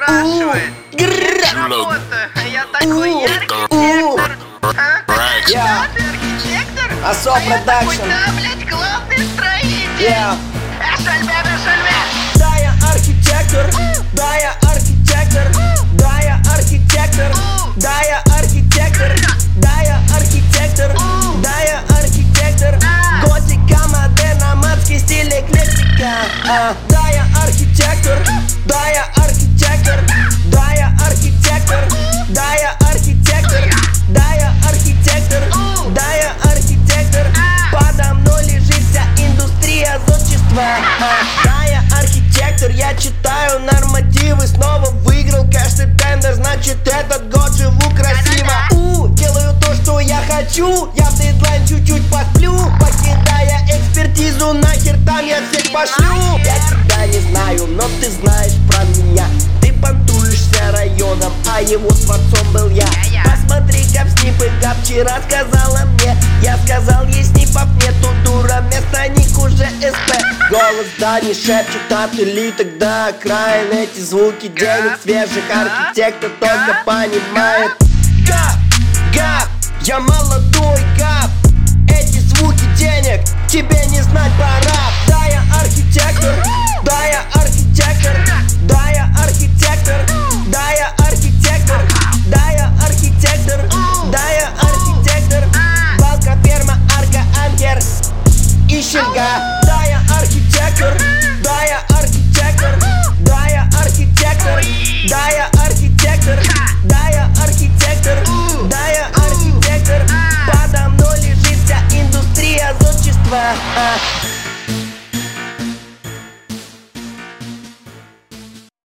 спрашивает. Работа, я такой архитектор. Да, ты архитектор? Асо я такой, Production. да, блядь, главный строитель. Шальбе. Да, я архитектор, да, я архитектор, да, я архитектор, да, я архитектор, да, я архитектор, да, я архитектор. Готика, модерн, аматский стиль, эклектика. Да, я архитектор, да, я архитектор, да, я архитектор, да, я архитектор, да, я архитектор, да, я архитектор. Подо мной лежит вся индустрия зодчества. Да, я архитектор, я читаю нормативы. Снова выиграл каждый тендер, значит этот год живу красиво. Делаю то, что я хочу, я в дедлайн чуть-чуть посплю. Покидая экспертизу, нахер там я всех пошлю. Я тебя не знаю, но ты знаешь про меня. Ты понтуешься районом, а его творцом был я. Посмотри, как снипы, как вчера сказала мне. Я сказал, ей снипов нету, дура, вместо них уже СП. Голос да не шепчет от элиток до окраин. Эти звуки денег свежих архитектор только понимает. Гап, я молодой гап. Эти звуки денег тебе не знать пора. Да, я архитектор, да, я